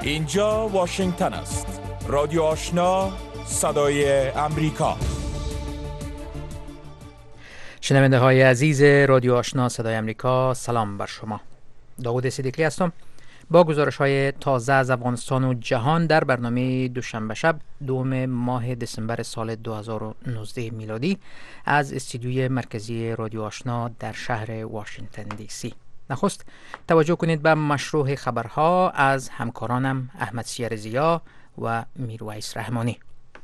اینجا واشنگتن است. رادیو آشنا، صدای امریکا. شنونده های عزیز رادیو آشنا صدای امریکا، سلام بر شما. داوود صدیقی هستم با گزارش های تازه از افغانستان و جهان در برنامه دوشنبه شب دوم ماه دسامبر سال 2019 میلادی از استودیوی مرکزی رادیو آشنا در شهر واشنگتن دی سی. نخست توجه کنید به مشروع خبرها از همکارانم احمد سیارزیا و میرویس رحمانی.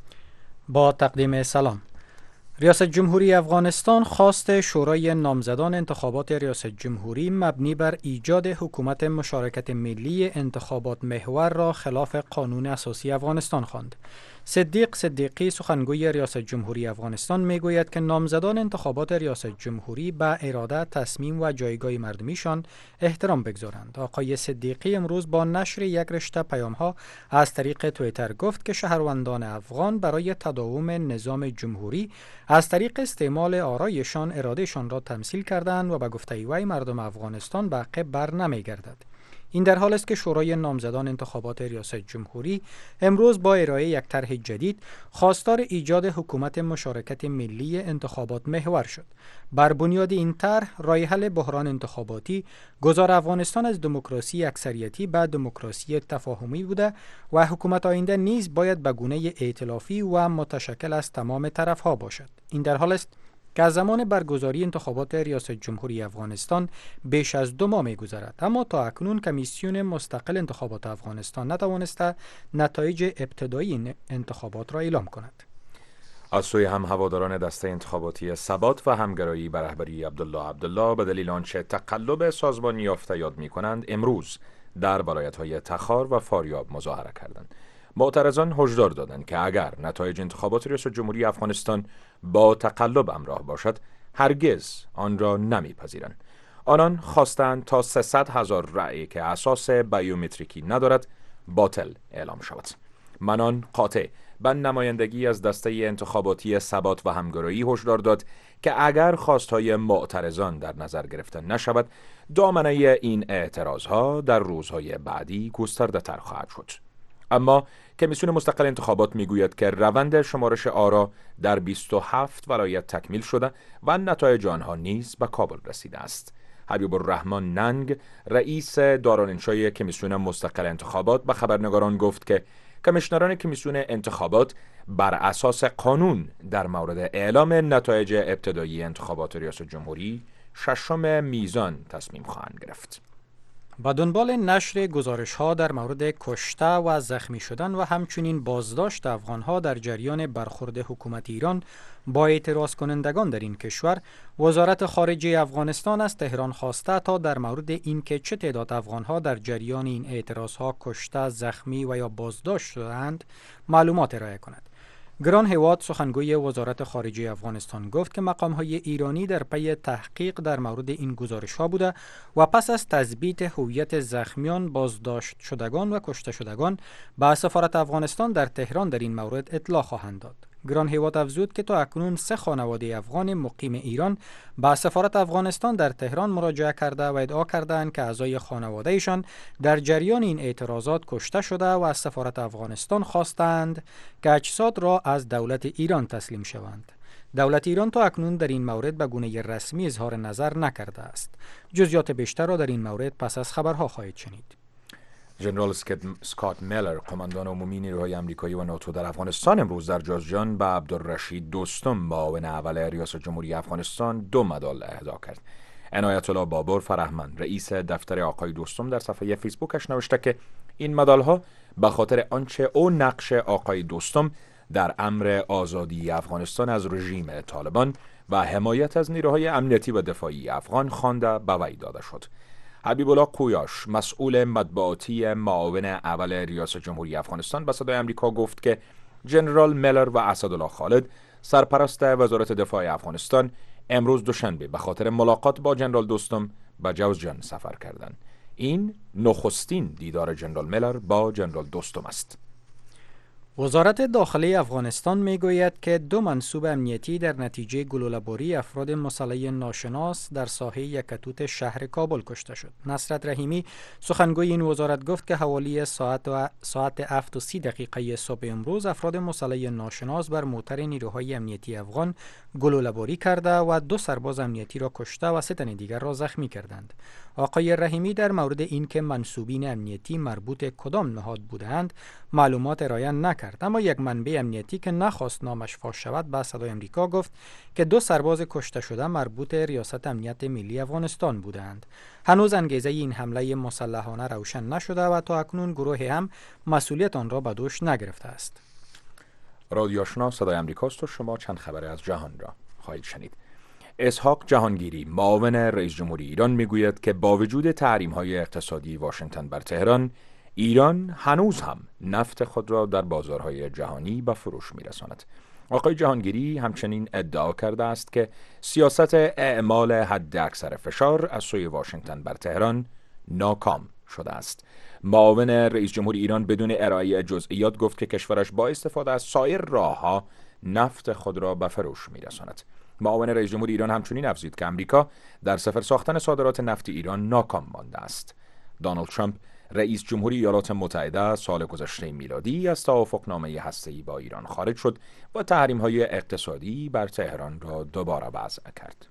با تقدیم سلام. ریاست جمهوری افغانستان خواست شورای نامزدان انتخابات ریاست جمهوری مبنی بر ایجاد حکومت مشارکت ملی انتخابات محور را خلاف قانون اساسی افغانستان خواند. صدیق صدیقی سخنگوی ریاست جمهوری افغانستان میگوید که نامزدان انتخابات ریاست جمهوری به اراده، تصمیم و جایگاه مردمیشان احترام بگذارند. آقای صدیقی امروز با نشر یک رشته پیام‌ها از طریق توییتر گفت که شهروندان افغان برای تداوم نظام جمهوری از طریق استعمال آرایشان ارادهشان را تمثیل کردند و به گفته وی مردم افغانستان به عقب بر نمیگردد. این در حال است که شورای نامزدان انتخابات ریاست جمهوری امروز با ارائه یک طرح جدید خواستار ایجاد حکومت مشارکت ملی انتخابات محور شد. بر بنیاد این طرح راه حل بحران انتخاباتی گذار افغانستان از دموکراسی اکثریتی به دموکراسی تفاهمی بوده و حکومت آینده نیز باید به گونه ائتلافی و متشکل از تمام طرفها باشد. این در حال است که از زمان برگزاری انتخابات ریاست جمهوری افغانستان بیش از 2 ماه می‌گذرد، اما تا اکنون کمیسیون مستقل انتخابات افغانستان نتوانسته نتایج ابتدایی این انتخابات را اعلام کند. از سوی هم هواداران دسته انتخاباتی ثبات و همگرایی به رهبری عبدالله به دلیل آنچه تقلب سازمانی یافته یاد می‌کنند امروز در ولایت‌های تخار و فاریاب مظاهره کردند. معترضان هشدار دادند که اگر نتایج انتخابات ریاست جمهوری افغانستان با تقلب همراه باشد هرگز آن را نمیپذیرند. آنان خواستند تا 300,000 رأی که اساس بیومتریکی ندارد باطل اعلام شود. منان قاطع به نمایندگی از دسته انتخاباتی ثبات و همگرایی هشدار داد که اگر خواستهای معترضان در نظر گرفته نشود دامنه این اعتراضها در روزهای بعدی گسترده تر خواهد شد. اما کمیسیون مستقل انتخابات میگوید که روند شمارش آرا در 27 ولایت تکمیل شده و نتایج آنها نیز به کابل رسیده است. حبیب الرحمن ننگ رئیس دارالانشای کمیسیون مستقل انتخابات به خبرنگاران گفت که کمیشنران کمیسیون انتخابات بر اساس قانون در مورد اعلام نتایج ابتدایی انتخابات ریاست جمهوری 6 میزان تصمیم خواهند گرفت. با دنبال نشر گزارش‌ها در مورد کشته و زخمی شدن و همچنین بازداشت افغان‌ها در جریان برخورد حکومت ایران با اعتراض کنندگان در این کشور، وزارت خارجه افغانستان از تهران خواسته تا در مورد اینکه چه تعداد افغان‌ها در جریان این اعتراض‌ها کشته، زخمی و یا بازداشت شدند، معلومات ارائه کند. گران هواد سخنگوی وزارت خارجه افغانستان گفت که مقام‌های ایرانی در پی تحقیق در مورد این گزارش‌ها بوده و پس از تثبیت هویت زخمیان، بازداشت شدگان و کشته شدگان به سفارت افغانستان در تهران در این مورد اطلاع خواهند داد. گران هواد افزود که تا اکنون 3 خانواده افغان مقیم ایران به سفارت افغانستان در تهران مراجعه کرده و ادعا کردند که اعضای خانوادهشان در جریان این اعتراضات کشته شده و از سفارت افغانستان خواستند که اجساد را از دولت ایران تسلیم شوند. دولت ایران تا اکنون در این مورد به گونه رسمی اظهار نظر نکرده است. جزئیات بیشتر را در این مورد پس از خبرها خواهید شنید. ژنرال اسکات میلر قماندان عمومی نیروهای آمریکایی و ناتو در افغانستان امروز در جازجان به عبدالرشید دوستم معاون اول ریاست جمهوری افغانستان 2 مدال اهدا کرد. عنایت الله بابر فرهمند رئیس دفتر آقای دوستم در صفحه فیسبوکش نوشته که این مدال‌ها به خاطر آنچه او نقش آقای دوستم در امر آزادی افغانستان از رژیم طالبان و حمایت از نیروهای امنیتی و دفاعی افغان خوانده به وی داده شد. حبیب الله کویاش مسئول مطبوعاتی معاون اول ریاست جمهوری افغانستان به صدای آمریکا گفت که ژنرال میلر و اسدالله خالد سرپرست وزارت دفاع افغانستان امروز دوشنبه به خاطر ملاقات با ژنرال دوستم به جوزجان سفر کردند. این نخستین دیدار ژنرال میلر با ژنرال دوستم است. وزارت داخلی افغانستان میگوید که 2 منصوب امنیتی در نتیجه گلوله‌باری افراد مسلح ناشناس در ساحه یکتوت شهر کابل کشته شد. نصرت رحیمی سخنگوی این وزارت گفت که حوالی ساعت 7:30 صبح امروز افراد مسلح ناشناس بر موتر نیروهای امنیتی افغان گلوله‌باری کرده و 2 سرباز امنیتی را کشته و 3 تن دیگر را زخمی کردند. آقای رحیمی در مورد اینکه منصوبین امنیتی مربوط کدام نهاد بودند معلومات ارائه نکرد، اما یک منبع امنیتی که نخواست نامش فاش شود به صدای آمریکا گفت که 2 سرباز کشته شده مربوط ریاست امنیت ملی افغانستان بودند. هنوز انگیزه این حمله مسلحانه روشن نشده و تا اکنون گروه هم مسئولیت آن را به دوش نگرفته است. رادیو آشنا صدای آمریکاست و شما چند خبر از جهان را خواهید شنید. اسحاق جهانگیری معاون رئیس جمهوری ایران میگوید که با وجود تحریم‌های اقتصادی واشنگتن بر تهران، ایران هنوز هم نفت خود را در بازارهای جهانی به فروش می‌رساند. آقای جهانگیری همچنین ادعا کرده است که سیاست اعمال حد اکثر فشار از سوی واشنگتن بر تهران ناکام شده است. معاون رئیس جمهور ایران بدون ارائه جزئیات گفت که کشورش با استفاده از سایر راه‌ها نفت خود را به فروش می‌رساند. معاون رئیس جمهور ایران همچنین افزود که امریکا در صفر ساختن صادرات نفت ایران ناکام مانده است. دونالد ترامپ رئیس جمهور ایالات متحده سال گذشته میلادی از توافقنامه هسته‌ای با ایران خارج شد و تحریم‌های اقتصادی بر تهران را دوباره وضع کرد.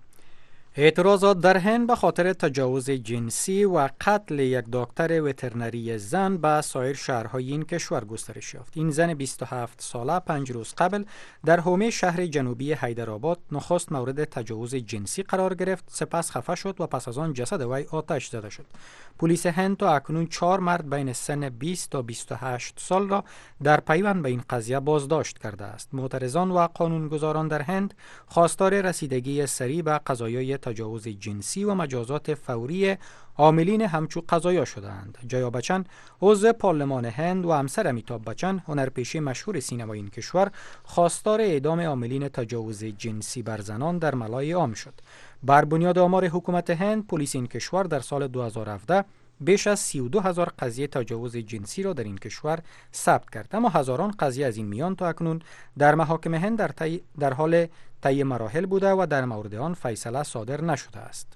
اعتراضات در هند به خاطر تجاوز جنسی و قتل یک دکتر وترنری زن به سایر شهرهای این کشور گسترش یافت. این زن 27 ساله 5 روز قبل در حومه شهر جنوبی حیدرآباد نخست مورد تجاوز جنسی قرار گرفت، سپس خفه شد و پس از آن جسد وی آتش زده شد. پلیس هند تا اکنون 4 مرد بین سن 20 تا 28 سال را در پیوند به این قضیه بازداشت کرده است. معترضان و قانونگذاران در هند خواستار رسیدگی سریع به قضایای تجاوز جنسی و مجازات فوری عاملین همچو قضایا شدند. جایا بچن عضو پارلمان هند و همسر امیتاب بچن هنرپیشه مشهور سینمای این کشور خواستار اعدام عاملین تجاوز جنسی بر زنان در ملای عام شد. بر بنیاد آمار حکومت هند، پلیس این کشور در سال 2017 بیش از 32,000 قضیه تجاوز جنسی را در این کشور ثبت کرد، اما هزاران قضیه از این میان تا اکنون در محاکم هند در حال طی مراحل بوده و در مورد آن فیصله صادر نشده است.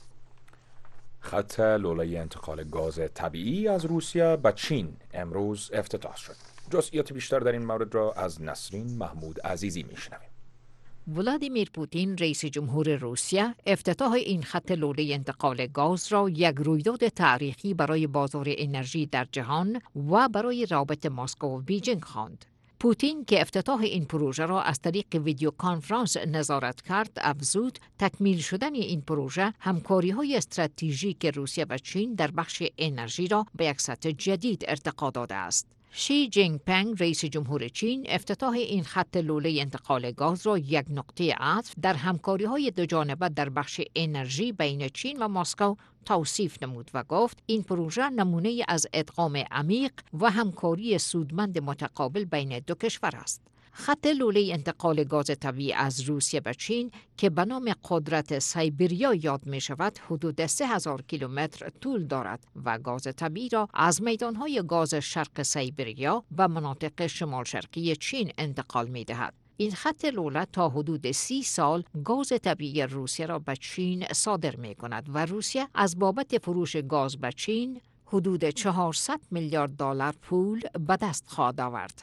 خط لوله انتقال گاز طبیعی از روسیه به چین امروز افتتاح شد. جزئیات بیشتر در این مورد را از نسرین محمود عزیزی میشنویم. ولادیمیر پوتین رئیس جمهور روسیه افتتاح این خط لوله انتقال گاز را یک رویداد تاریخی برای بازار انرژی در جهان و برای رابطه مسکو و بیجینگ خواند. پوتین که افتتاح این پروژه را از طریق ویدیو کانفرانس نظارت کرد، افزود تکمیل شدن این پروژه همکاری‌های استراتژیک روسیه و چین در بخش انرژی را به یک سطح جدید ارتقا داده است. شی جینگ پنگ رئیس جمهور چین افتتاح این خط لوله انتقال گاز را یک نقطه عطف در همکاری‌های دوجانبه در بخش انرژی بین چین و مسکو توصیف نمود و گفت این پروژه نمونه از ادغام عمیق و همکاری سودمند متقابل بین دو کشور است. خط لوله انتقال گاز طبیعی از روسیه به چین که به نام قدرت سایبریا یاد می شود حدود 3,000 کیلومتر طول دارد و گاز طبیعی را از میدانهای گاز شرق سایبریا و مناطق شمال شرقی چین انتقال می دهد. این خط لوله تا حدود 30 سال گاز طبیعی روسیه را به چین صادر می کند و روسیه از بابت فروش گاز به چین حدود 400 میلیارد دلار پول به دست خواهد آورد.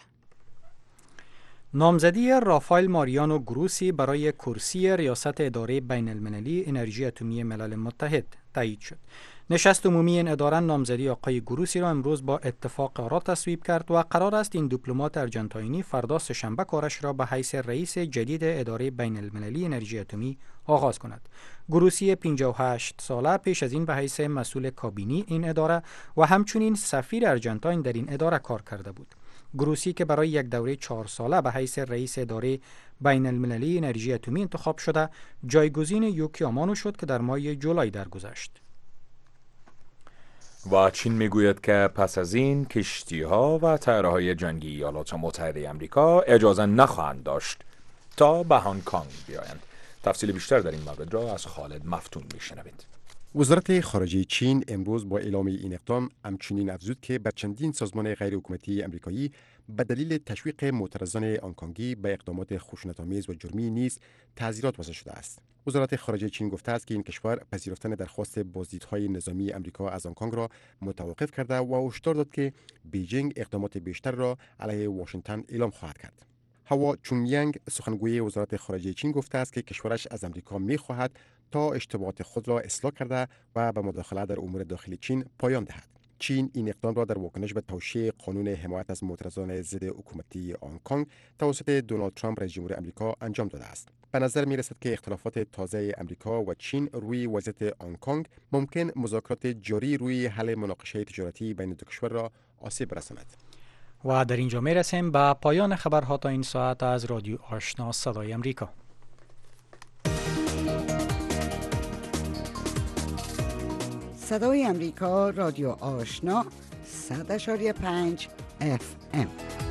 نامزدی رافائل ماریانو گروسی برای کرسی ریاست اداره بین المللی انرژی اتمی ملل متحد تایید شد. نشست عمومی این اداره نامزدی آقای گروسی را امروز با اتفاق آرا تصویب کرد و قرار است این دیپلمات ارجنتاینی فردا سه‌شنبه کارش را به حیث رئیس جدید اداره بین المللی انرژی اتمی آغاز کند. گروسی 58 ساله پیش از این به حیث مسئول کابینی این اداره و همچنین سفیر ارجنتاین در این اداره کار کرده بود. گروسی که برای یک دوره 4 ساله به حیث رئیس اداره بین المللی انرژی اتمی انتخاب شده، جایگزین یوکی آمانو شد که در ماه جولای درگذشت. و چین میگوید که پس از این کشتی‌ها و طیاره‌های جنگی ایالات متحده آمریکا اجازه نخواهند داشت تا به هنگ کنگ بیایند. تفصیل بیشتر در این مورد را از خالد مفتون میشنوید. وزارت خارجه چین امروز با اعلام این اقدام همچنین افزود که بر چندین سازمان غیرحکومتی آمریکایی به دلیل تشویق معترضان هنگ‌کنگی به اقدامات خشونت‌آمیز و جرمی نیز تعزیرات وضع شده است. وزارت خارجه چین گفته است که این کشور پذیرفتن درخواست بازدیدهای نظامی آمریکا از هنگ‌کنگ را متوقف کرده و هشدار داد که بیجینگ اقدامات بیشتر را علیه واشنگتن اعلام خواهد کرد. هوا چونیانگ سخنگوی وزارت خارجه چین گفته است که کشورش از آمریکا می‌خواهد تا اشتباهات خود را اصلاح کرده و به مداخله در امور داخلی چین پایان دهد. چین این اقدام را در واکنش به توشیح قانون حمایت از معترضان ضد حکومتی هنگ‌کنگ توسط دونالد ترامپ رئیس جمهور آمریکا انجام داده است. به نظر می رسد که اختلافات تازه آمریکا و چین روی وضعیت هنگ‌کنگ ممکن مذاکرات جاری روی حل مناقشه تجارتی بین دو کشور را آسیب برساند. و در اینجا می رسیم به پایان خبرها تا این ساعت از رادیو آشنا صدای امریکا. صدای امریکا رادیو آشنا 100.5 FM.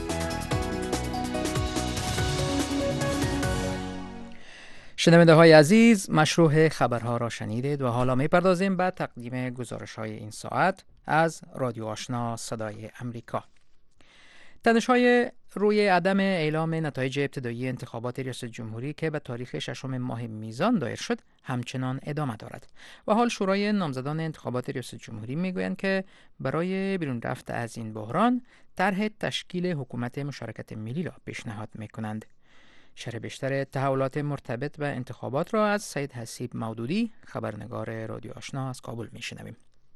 شنونده های عزیز، مشروع خبرها را شنیدید و حالا می پردازیم به تقدیم گزارش های این ساعت از رادیو آشنا صدای امریکا. تنش‌های روی عدم اعلام نتایج ابتدایی انتخابات ریاست جمهوری که به تاریخ 6 ماه میزان دایر شد همچنان ادامه دارد و حال شورای نامزدان انتخابات ریاست جمهوری میگویند که برای بیرون رفت از این بحران طرح تشکیل حکومت مشارکت ملی را پیشنهاد میکنند. شرح بیشتر تحولات مرتبط به انتخابات را از سید حسیب مودودی، خبرنگار رادیو آشنا از کابل میشنویم.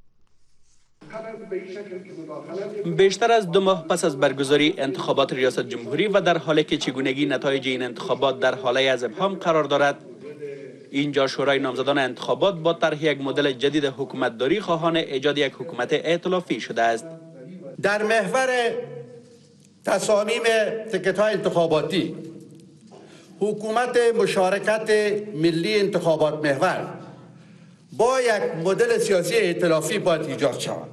بیشتر از 2 ماه پس از برگزاری انتخابات ریاست جمهوری و در حالی که چگونگی نتایج این انتخابات در حاله از ابهام قرار دارد، اینجا شورای نامزدان انتخابات با طرح یک مدل جدید حکومتداری خواهان ایجاد یک حکومت ائتلافی شده است. در محور تصامیم تکت‌های انتخاباتی حکومت مشارکت ملی انتخابات محور با یک مدل سیاسی ائتلافی باید ایجاد شود.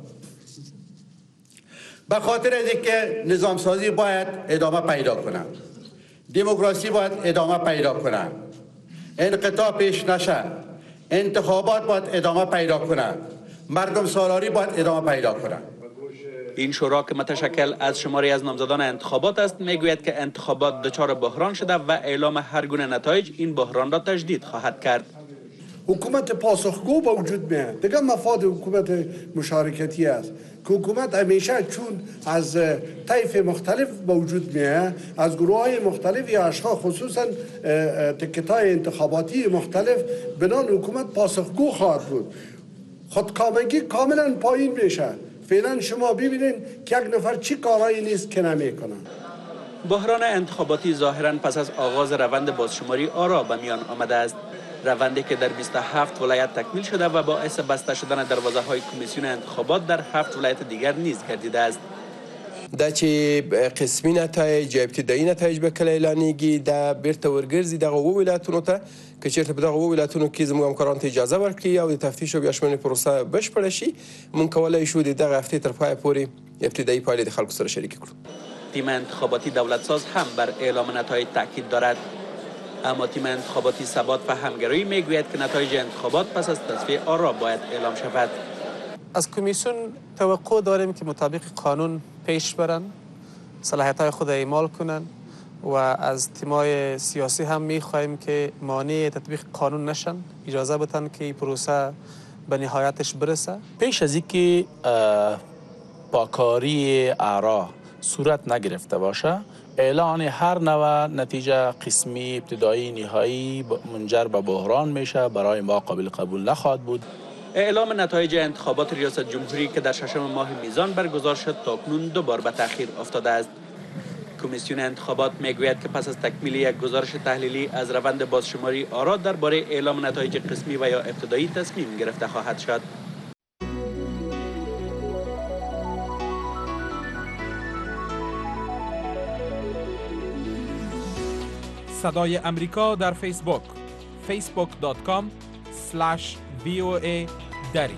به خاطر از اینکه نظام سازی باید ادامه پیدا کنند، دموکراسی باید ادامه پیدا کنند، انقطاع پیش نشه، انتخابات باید ادامه پیدا کنند، مردم سالاری باید ادامه پیدا کنند. این شورا که متشکل از شماری از نامزدان انتخابات است میگوید که انتخابات دچار بحران شده و اعلام هر گونه نتایج این بحران را تجدید خواهد کرد. حکومت پاسخگو به وجود میاد. دیگه مفاد حکومت مشارکتی است که حکومت همیشه چون از طیف مختلف به وجود میاد، از گروه های مختلف یا اشخاص خصوصا تکت‌های انتخاباتی مختلف، بنان حکومت پاسخگو خواهد بود. خودکامگی کاملا پایین میشه. فعلا شما ببینید که یک نفر چی کارایی نیست که نمیکنن. بحران انتخاباتی ظاهراً پس از آغاز روند بازشماری آرا به میان آمده است. روندی که در 27 ولایت تکمیل شده و باعث بسته شدن دروازه های کمیسیون انتخابات در 7 ولایت دیگر نیز گردیده است. دا چې قسمی نتایج ابتدایی نتایج به کله اعلانیږي دا بیرته ورګرځي دغه ولایتونو ته که چیرته په دغه ولایتونو کې زموږ همکارانو ته اجازه ورکړي او د تفتیش او بیاشمنې پروسه بشپړه شي، موږ کولی شو د دغه هفتې تر پایه پورې ابتدایی پایلې د خلکو سره شریک کړو. تیم انتخاباتی دولتساز هم بر اعلام نتایج تاکید دارد، اما تیم انتخاباتی ثبات و همگرایی میگوید که نتایج انتخابات پس از تصفیه آرا باید اعلام شود. از کمیسیون توقع داریم که مطابق قانون پیش برن، صلاحیت‌های خود اعمال کنن و از تیم‌های سیاسی هم می‌خواهیم که مانع تطبیق قانون نشن، اجازه بدن که این پروسه به نهایتش برسه. پیش از اینکه پاکاری آرا صورت نگرفته باشه، اعلان هر نوع نتیجه قسمی ابتدایی نهایی منجر به بحران میشه، برای ما قابل قبول نخواهد بود. اعلام نتایج انتخابات ریاست جمهوری که در 6 ماه میزان برگزار شد تاکنون 2 بار به تأخیر افتاده است. کمیسیون انتخابات میگوید که پس از تکمیل یک گزارش تحلیلی از روند بازشماری آرا درباره اعلام نتایج قسمی و یا ابتدایی تصمیم گرفته خواهد شد. صدای امریکا در فیسبوک facebook.com/VOA دری.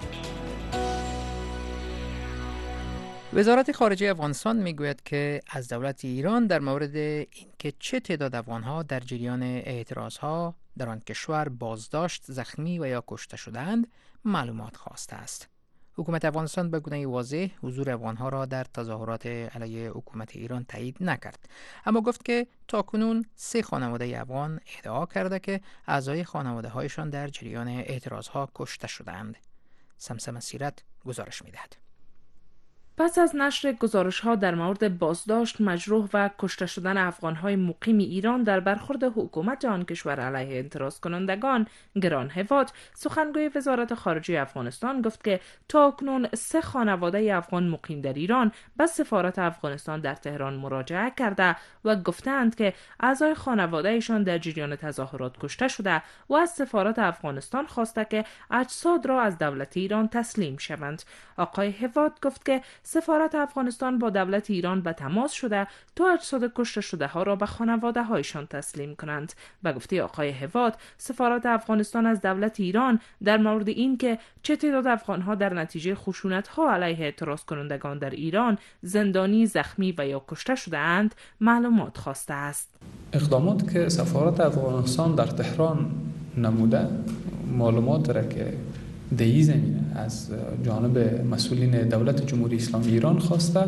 وزارت خارجه افغانستان میگوید که از دولت ایران در مورد اینکه چه تعداد افغانها در جریان اعتراضها در آن کشور بازداشت، زخمی و یا کشته شدند معلومات خواسته است. حکومت افغانستان به گونه واضح حضور افغانها را در تظاهرات علیه حکومت ایران تایید نکرد، اما گفت که تاکنون 3 خانواده افغان ادعا کرده که اعضای خانواده هایشان در جریان اعتراضها کشته شدند. سمسم سیرت گزارش می‌دهد. پس از نشر گزارش‌ها در مورد بازداشت، مجروح و کشته شدن افغان‌های مقیم ایران در برخورد حکومت آن کشور علیه اعتراض کنندگان، گران هواد، سخنگوی وزارت خارجه افغانستان گفت که تاکنون 3 خانواده افغان مقیم در ایران به سفارت افغانستان در تهران مراجعه کرده و گفتند که اعضای خانواده‌شان در جریان تظاهرات کشته شده و از سفارت افغانستان خواسته که اجساد را از دولت ایران تسلیم شوند. آقای هواد گفت که سفارت افغانستان با دولت ایران به تماس شده تا اجساد کشته شده ها را به خانواده هایشان تسلیم کنند. به گفته آقای هواد، سفارت افغانستان از دولت ایران در مورد این که چه تعداد افغان ها در نتیجه خشونت ها علیه اعتراض کنندگان در ایران زندانی، زخمی و یا کشته شده اند معلومات خواسته است. اقدامات که سفارت افغانستان در تهران نموده معلومات را که در این زمینه از جانب مسئولین دولت جمهوری اسلامی ایران خواسته،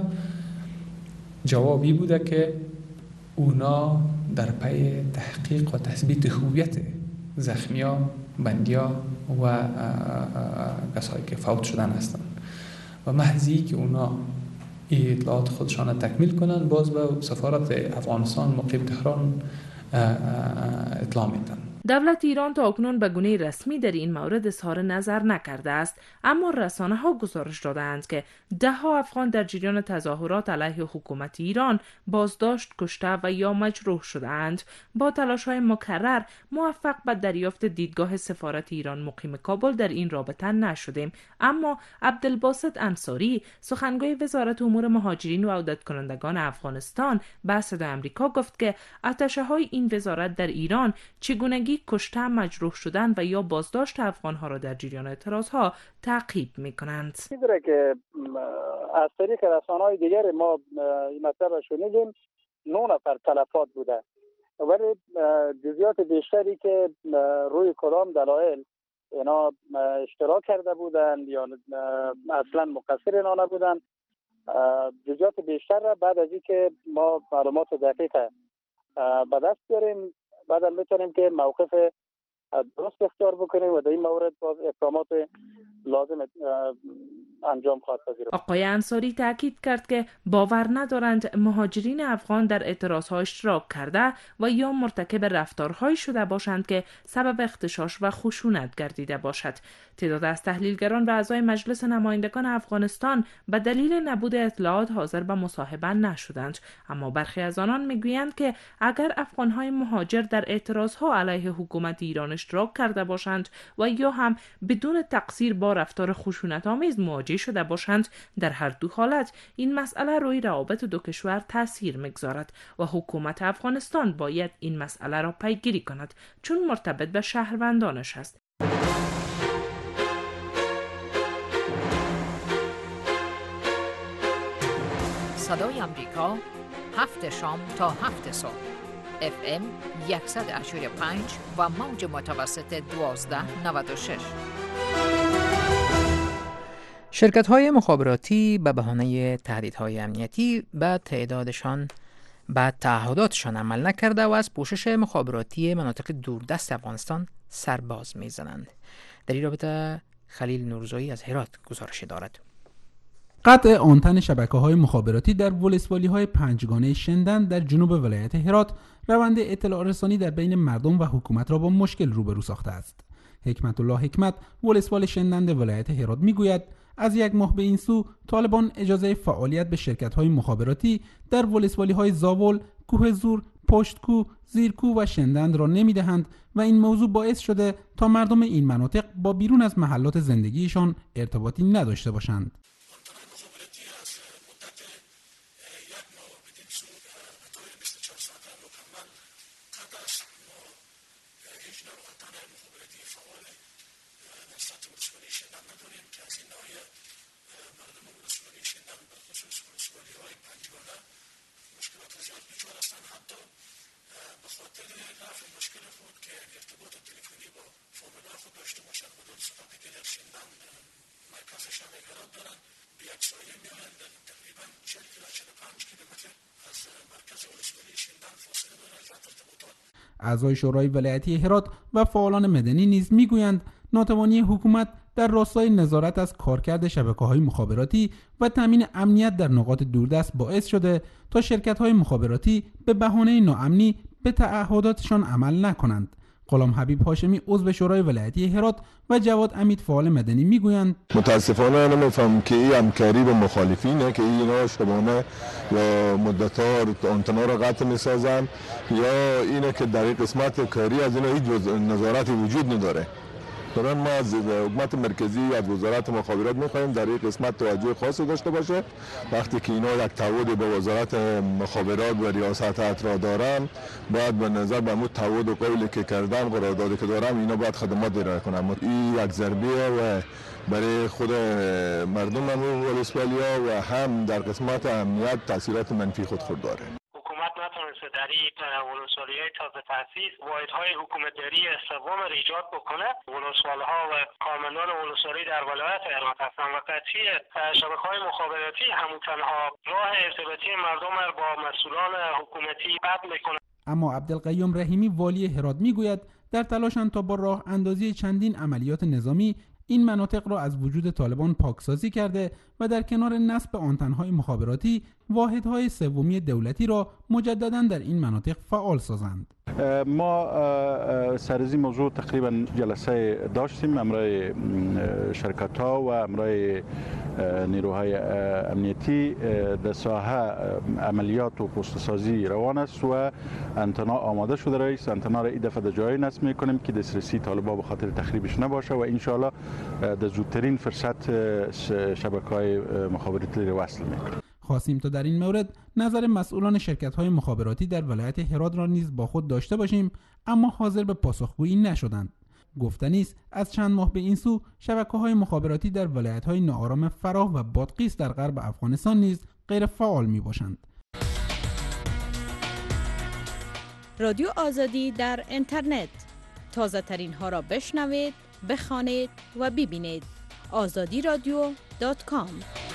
جوابی بوده که اونا در پی تحقیق و تثبیت هویت زخمیان، بندیان و کسایی که فوت شدن هستند و محضی که اونا این اطلاعات خودشان تکمیل کنند باز به سفارت افغانستان مقیم تهران اطلاع میدن. دولت ایران تا اکنون به گونه رسمی در این مورد اظهار نظر نکرده است، اما رسانه ها گزارش دادند که 10 افغان در جریان تظاهرات علیه حکومت ایران بازداشت، کشته و یا مجروح شدند. با تلاش های مکرر موفق به دریافت دیدگاه سفارت ایران مقیم کابل در این رابطه نشدیم، اما عبدالباسط انصاری، سخنگوی وزارت امور مهاجرین و عودت کنندگان افغانستان، به صدای آمریکا گفت که اتشه های این وزارت در ایران چگونگی کشته، مجروح شدن و یا بازداشت افغان‌ها را در جریان اعتراض‌ها تعقیب می‌کنند. می‌دونه که از طریق رسانه‌های دیگر ما این مطلب را شنیدیم 9 نفر تلفات بوده، ولی جزئیات بیشتری که روی کدام دلایل اینا اشتراک کرده بودند یا اصلا مقصر اینا نبودند، جزئیات بیشتر را بعد از اینکه ما معلومات دقیق به دست بیاریم بعد میتونیم که موقف درست اختیار بکنیم و در این مورد باز اقدامات لازم انجام خواهد پذیرفت. آقای انصاری تاکید کرد که باور ندارند مهاجرین افغان در اعتراض‌ها اشتراک کرده و یا مرتکب رفتارهایی شده باشند که سبب اغتشاش و خشونت گردیده باشد. تعداد از تحلیلگران و اعضای مجلس نمایندگان افغانستان به دلیل نبود اطلاعات حاضر به مصاحبه نشدند، اما برخی از آنان میگویند که اگر افغان‌های مهاجر در اعتراض‌ها علیه حکومت ایران اشتراک کرده باشند و یا هم بدون تقصیر با رفتار خشونت‌آمیز مواجه شده باشند، در هر دو حالت این مسئله روی روابط دو کشور تاثیر می‌گذارد و حکومت افغانستان باید این مسئله را پیگیری کند چون مرتبط به شهروندانش است. صدای آمریکا 7 شام تا 7 صبح FM 100.5 و موج متوسط 1296. شرکت‌های مخابراتی به بهانه تهدیدهای امنیتی به تعهداتشان عمل نکرده و از پوشش مخابراتی مناطق دوردست افغانستان سرباز می‌زنند. در این رابطه خلیل نورزایی از هرات گزارش دارد. قطع آنتن شبکه‌های مخابراتی در ولسوالی‌های 5گانه شندن در جنوب ولایت هرات روند اطلاع رسانی در بین مردم و حکومت را با مشکل روبرو ساخته است. حکمت الله حکمت ولسوال شندند ولایت هرات میگوید از 1 ماه به این سو طالبان اجازه فعالیت به شرکت‌های مخابراتی در ولسوالی‌های زاول، کوه زور، پشتکو، زیرکو و شندند را نمی‌دهند و این موضوع باعث شده تا مردم این مناطق با بیرون از محلات زندگیشان ارتباطی نداشته باشند. مشکل خود که ارتباط تلفنی با فامیل‌ها خود داشته باشند و در صورتی که در شندن دارن به یک سایه میآیند. تقریبا 40 تا 45 کیلومتر از مرکز ولسوالی شندن فاصله دارد از ارتباطات. اعضای شورای ولایتی هرات و فعالان مدنی نیز میگویند ناتوانی حکومت در راستای نظارت از کارکرد شبکه‌های مخابراتی و تامین امنیت در نقاط دوردست باعث شده تا شرکت‌های مخابراتی به بهانه ناامنی به تعهداتشان عمل نکنند. غلام حبیب هاشمی عضو شورای ولایتی هرات و جواد امید فعال مدنی میگویند متاسفانه نمیفهم که این همکاری با مخالفینه که اینا شبانه یا مدت‌ها آنتنا را قطع می‌سازن یا اینه که در این قسمت کاری از اینا هیچ نظارتی وجود نداره. برای ما از حکومت مرکزی از وزارت مخابرات می‌خوایم در این قسمت توجه خاصی داشته باشه. وقتی که اینا یک تعهد به وزارت مخابرات و ریاست را دارن باید به نظر به مو تعهد و قولی که کردن قراردادی که دارن اینا باید خدمات ارائه کنن. این یک ضربه و برای خود مردم ولسوالیا و هم در قسمت امنیت تاثیرات منفی خود داره. نتونسته در این ولسوالی‌های تازه تأسیس واحدهای حکومتداری سوم را ایجاد بکنه. ولسوالی‌ها و کارمندان ولسوالی در ولایت هرات هستند و قطعی شبکه‌های مخابراتی همون تنها راه ارتباطی مردم را با مسئولان حکومتی قطع می‌کنه. اما عبدالقیوم رحیمی والی هرات میگوید در تلاشند تا با راه اندازی چندین عملیات نظامی این مناطق را از وجود طالبان پاکسازی کرده و در کنار نصب آنتن‌های مخابراتی واحدهای سومی دولتی را مجدداً در این مناطق فعال سازند. ما سر از این موضوع تقریبا جلسه داشتیم امرای شرکت ها و امرای نیروهای امنیتی در ساحه عملیات و پست‌سازی روان است و انتنا آماده شده رئیس انتنا را این دفعه در جایی نصب میکنیم که دسترسی طالبان به خاطر تخریبش نباشه و ان شاء الله در زودترین فرصت شبکه‌های مخابراتی را وصل میکنیم. خواستیم تا در این مورد نظر مسئولان شرکت‌های مخابراتی در ولایت هرات را نیز با خود داشته باشیم، اما حاضر به پاسخگویی نشدند. گفتنی است از چند ماه به این سو شبکه‌های مخابراتی در ولایت‌های ناآرام فراه و بادغیس در غرب افغانستان نیز غیر فعال می‌باشند. رادیو آزادی در اینترنت تازه ترین ها را بشنوید، بخوانید و ببینید. azadiradio.com.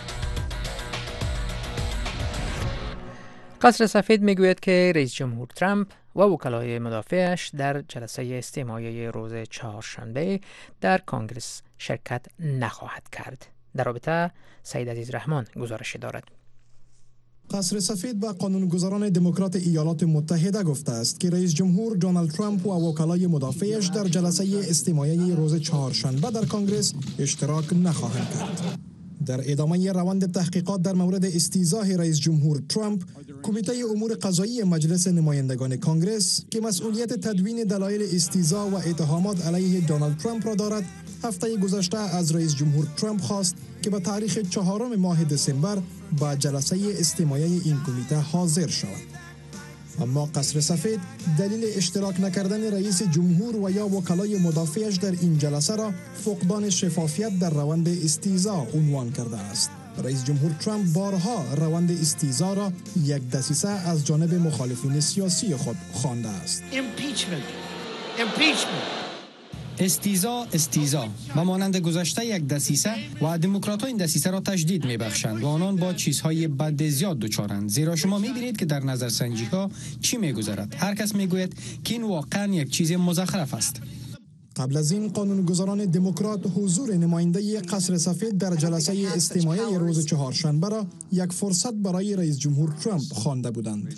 قصر سفید میگوید که رئیس جمهور ترامپ و وکلای مدافعش در جلسه استماعی روز چهارشنبه در کنگره شرکت نخواهد کرد. در رابطه سید عزیز رحمان گزارشی دارد. قصر سفید به قانونگذاران دموکرات ایالات متحده گفته است که رئیس جمهور دونالد ترامپ و وکلای مدافعش در جلسه استماعی روز چهارشنبه در کنگره اشتراک نخواهند کرد. در ادامه روند تحقیقات در مورد استیضاح رئیس جمهور ترامپ، کمیته امور قضایی مجلس نمایندگان کنگره که مسئولیت تدوین دلایل استیضاح و اتهامات علیه دونالد ترامپ را دارد، هفته گذشته از رئیس جمهور ترامپ خواست که به تاریخ 4 ماه دسامبر به جلسه استماعی این کمیته حاضر شود. اما قصر سفید دلیل اشتراک نکردن رئیس جمهور و یا وکلای مدافعش در این جلسه را فقدان شفافیت در روند استیضاح عنوان کرده است. رئیس جمهور ترامپ بارها روند استیضاح را یک دسیسه از جانب مخالفین سیاسی خود خوانده است. استیضاح و مانند گذشته یک دسیسه و دموکرات‌ها این دسیسه را تجدید می‌بخشند و آنان با چیزهای بد زیاد دچارند، زیرا شما می‌بینید که در نظرسنجی‌ها چی می‌گذرد. هر کس می‌گوید که این واقعاً یک چیز مزخرف است. قبل از این قانونگذاران دموکرات حضور نماینده قصر سفید در جلسه استماعی روز چهارشنبه را یک فرصت برای رئیس جمهور ترامپ خوانده بودند.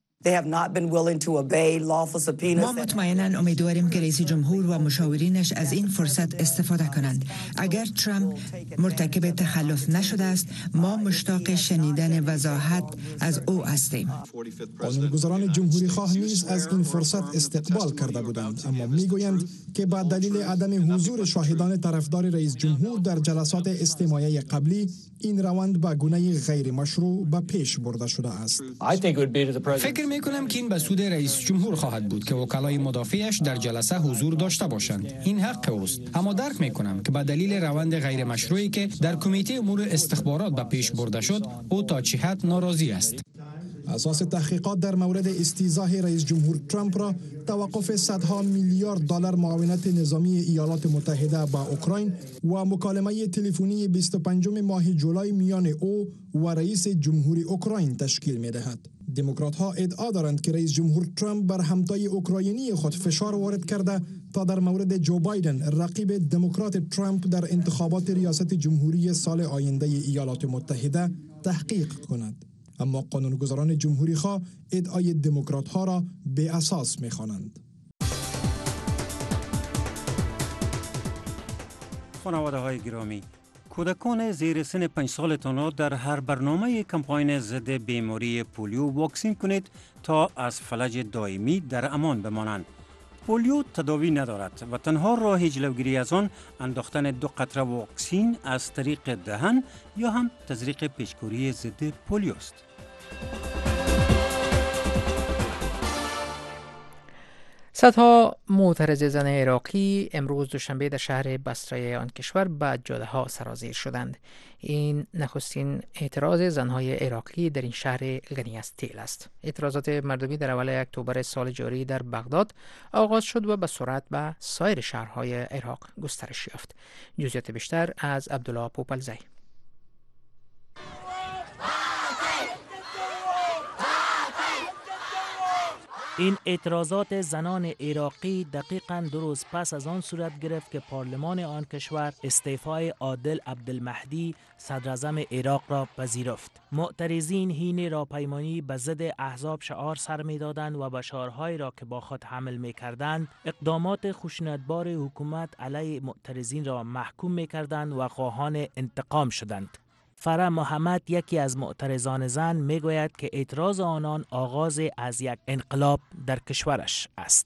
ما مطمئناً امیدواریم که رئیس جمهور و مشاورینش از این فرصت استفاده کنند. اگر ترامپ مرتکب تخلف نشده است، ما مشتاق شنیدن وضاحت از او هستیم. قانونگذاران جمهوری خواه نیز از این فرصت استقبال کرده بودند، اما میگویند که با دلیل عدم حضور شاهدان طرفدار رئیس جمهور در جلسات استماعی قبلی، این روند به گونه غیر مشروع به پیش برده شده است. فکر میکنم که این به سود رئیس جمهور خواهد بود که وکلای مدافعش در جلسه حضور داشته باشند. این حق اوست، اما درک میکنم که به دلیل روند غیر مشروعی که در کمیته امور استخبارات به پیش برده شد، او تا چه حد ناراضی است. اساس تحقیقات در مورد استیضاح رئیس جمهور ترامپ را توقف صدها میلیارد دلار معاونت نظامی ایالات متحده با اوکراین و مکالمه تلفنی 25 ماه جولای میان او و رئیس جمهور اوکراین تشکیل می‌دهد. دموکرات‌ها ادعا دارند که رئیس جمهور ترامپ بر همتای اوکراینی خود فشار وارد کرده تا در مورد جو بایدن رقیب دموکرات ترامپ در انتخابات ریاست جمهوری سال آینده ایالات متحده تحقیق کند. اما قانونگذاران جمهوری خواه ادعای دموکرات‌ها را بی اساس می‌خوانند. خانواده‌های گرامی، کودکان زیر سن 5 سالتان را در هر برنامه کمپاین ضد بیماری پولیو واکسین کنید تا از فلج دائمی در امان بمانند. پولیو تداوی ندارد و تنها راه جلوگیری از آن انداختن 2 قطره واکسین از طریق دهن یا هم تزریق پیشگیری ضد پولیو است. صدها معترض زن عراقی امروز دوشنبه در شهر بصره آن کشور به جاده‌ها سرازیر شدند. این نخستین اعتراض زنهای عراقی در این شهر غنی از تیل است. اعتراضات مردمی در اول اکتبر سال جاری در بغداد آغاز شد و به سرعت به سایر شهرهای عراق گسترش یافت. جزئیات بیشتر از عبدالله پوپلزی. این اعتراضات زنان عراقی دقیقاً 2 روز پس از آن صورت گرفت که پارلمان آن کشور استعفای عادل عبدالمهدی صدراعظم عراق را پذیرفت. معترضین حین راهپیمایی به ضد احزاب شعار سر می‌دادند و به شعارهایی را که با خود حمل می‌کردند اقدامات خشونتبار حکومت علیه معترضین را محکوم می‌کردند و خواهان انتقام شدند. فرح محمد یکی از معترضان زن میگوید که اعتراض آنان آغاز از یک انقلاب در کشورش است.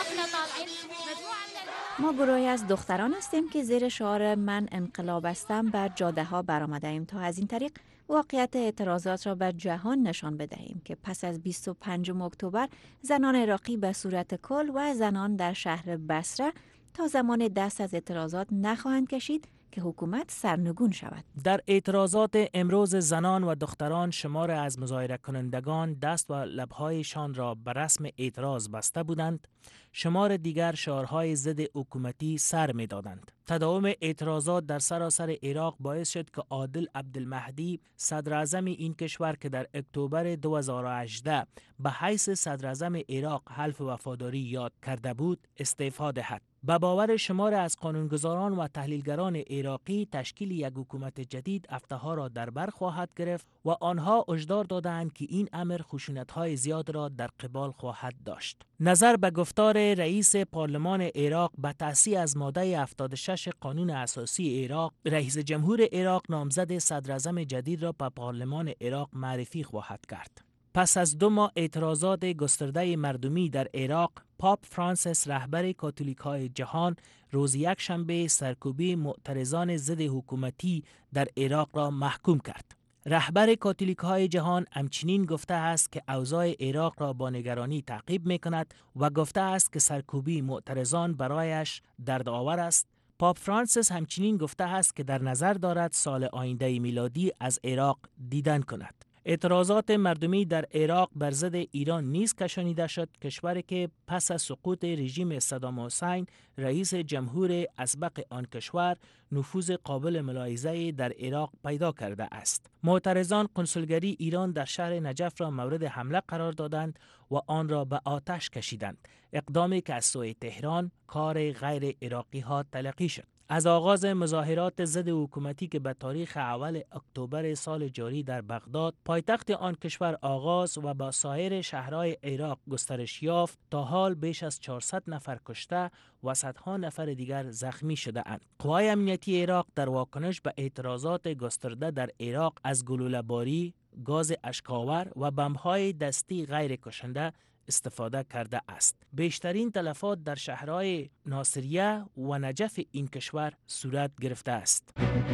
ما گروهی از دختران هستیم که زیر شعار من انقلاب هستم بر جاده ها برآمده ایم تا از این طریق واقعیت اعتراضات را به جهان نشان بدهیم که پس از 25 اکتبر زنان عراقی به صورت کل و زنان در شهر بصره تا زمان دست از اعتراضات نخواهند کشید که حکومت سرنگون شود. در اعتراضات امروز زنان و دختران شمار از مظاهره کنندگان دست و لبهایشان را به رسم اعتراض بسته بودند، شمار دیگر شعارهای ضد حکومتی سر می دادند. تداوم اعتراضات در سراسر عراق باعث شد که عادل عبدالمهدی صدراعظم این کشور که در اکتبر 2018 به حیث صدراعظم عراق حلف وفاداری یاد کرده بود استعفا دهد. به باور شمار از قانونگذاران و تحلیلگران عراقی تشکیل یک حکومت جدید هفته‌ها را در بر خواهد گرفت و آنها هشدار دادند که این امر خشونت‌های زیاد را در قبال خواهد داشت. نظر به گفتار رئیس پارلمان عراق به تأسیس از ماده 76 قانون اساسی عراق، رئیس جمهور عراق نامزد صدراعظم جدید را به پارلمان عراق معرفی خواهد کرد. پس از 2 ماه اعتراضات گسترده مردمی در عراق، پاپ فرانسیس رهبر کاتولیک‌های جهان روز یکشنبه سرکوبی معترضان ضد حکومتی در عراق را محکوم کرد. رهبر کاتولیک‌های جهان همچنین گفته است که اوضاع عراق را با نگرانی تعقیب می‌کند و گفته است که سرکوبی معترضان برایش دردآور است. پاپ فرانسیس همچنین گفته است که در نظر دارد سال آینده میلادی از عراق دیدن کند. اعتراضات مردمی در عراق بر ضد ایران نیز کشانیده شد، کشوری که پس از سقوط رژیم صدام حسین رئیس جمهور اسبق آن کشور نفوذ قابل ملاحظه‌ای در عراق پیدا کرده است. معترضان قنصلگری ایران در شهر نجف را مورد حمله قرار دادند و آن را به آتش کشیدند، اقدامی که از سوی تهران کار غیر عراقی ها تلقی شد. از آغاز مظاهرات ضد حکومتی که به تاریخ اول اکتبر سال جاری در بغداد پایتخت آن کشور آغاز و با سایر شهرهای عراق گسترش یافت، تا حال بیش از 400 نفر کشته و صدها نفر دیگر زخمی شده اند. قوای امنیتی عراق در واکنش به اعتراضات گسترده در عراق از گلوله‌باری، گاز اشک‌آور و بمب‌های دستی غیر کشنده استفاده کرده است. بیشترین تلفات در شهرهای ناصریه و نجف این کشور صورت گرفته است.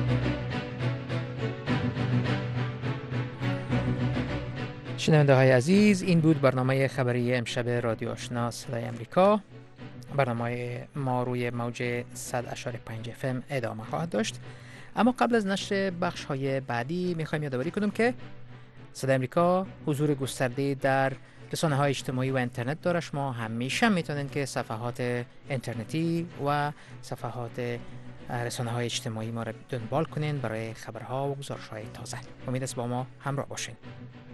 شنونده های عزیز، این بود برنامه خبری امشب رادیو آشنا صدای امریکا. برنامه ما روی موج 100.5 FM ادامه خواهد داشت، اما قبل از نشر بخش های بعدی میخوایم یادآوری کنیم که صدای امریکا حضور گسترده در رسانه‌های اجتماعی و اینترنت داره. شما همیشه میتونید که صفحات اینترنتی و صفحات رسانه‌های اجتماعی ما را دنبال کنین برای خبرها و گزارش‌های تازه. امید است با ما همراه باشین.